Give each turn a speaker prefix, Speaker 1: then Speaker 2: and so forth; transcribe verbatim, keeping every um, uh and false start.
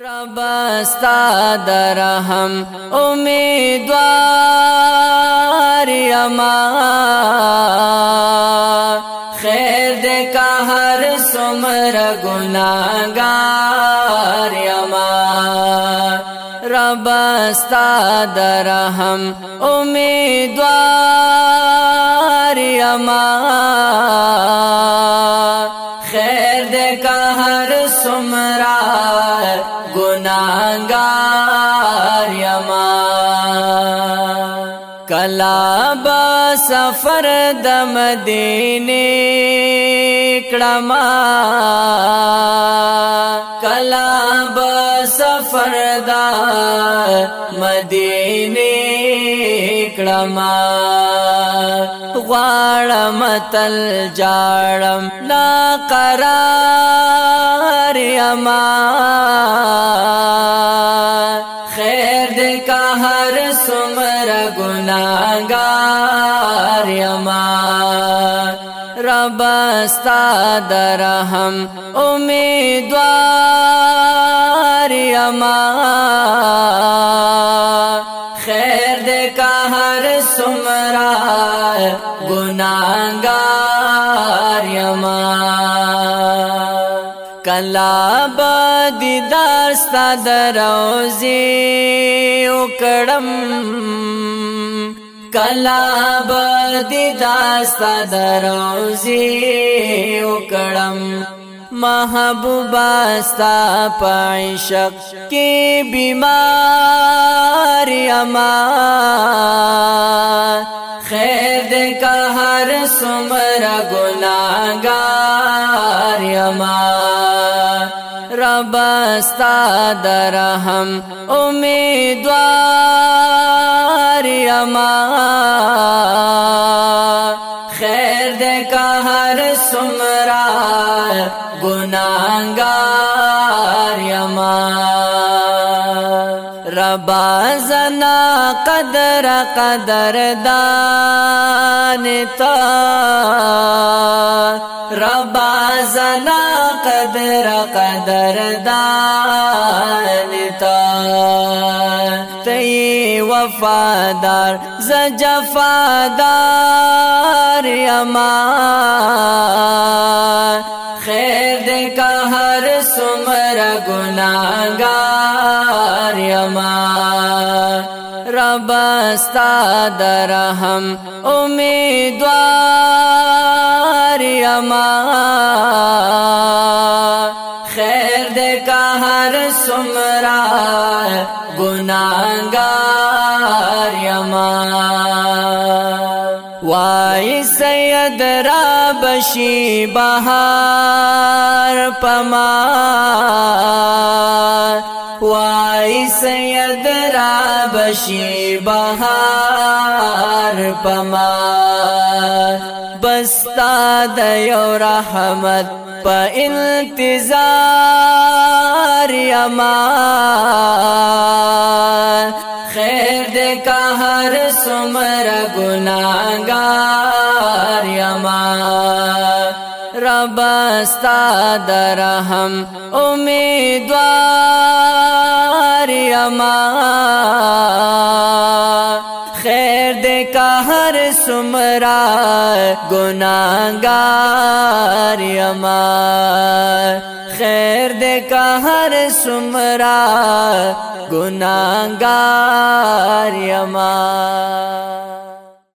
Speaker 1: رب استا درهم امیدوار یما خیر دے کا ہر سمر گناہگار یما رب استا درهم امیدوار یما خیر دے کا ہر سمرا گناہگار یما کلا با سفر د مدینے کڑما کلا با سفر د مدینے کڑما غواړم تل جاړم لا قرار یما خیر دے کا ہر سمر گناہگار یما رب استا درهم امیدوار یما خیر دے کا ہر سمرا گناہگار یما کلا با دیدار ستا دروزی اکڑم کلا با دیدار ستا دروزی اکڑم محبوبا ستا پعشق کی بیمار یما خیر دے کا ہر سمر گناہگار یما رب استا درهم امیدوار یما خیر دے کا ہر سمرا گناہگار یما ربا زنا قدر قدر دانتا ربا زنا قدر قدر دانتا تی وفادار ز جفادار یما خیر دے کا ہر سمر گناہگار یما رب استا درهم امیدوار یما خیر دے کا ہر سمرا گناہگار یما وای سید را بشی بہار پما وای سید را بشی بہار پما بستا دیو رحمت پا انتظار یما خیر دے کا ہر سمر گناہگار یما رب استا درهم امیدوار یما خیر دے کا ہر سمرا گناہگار یما خیر دے کا ہر سمرا گناہگار یما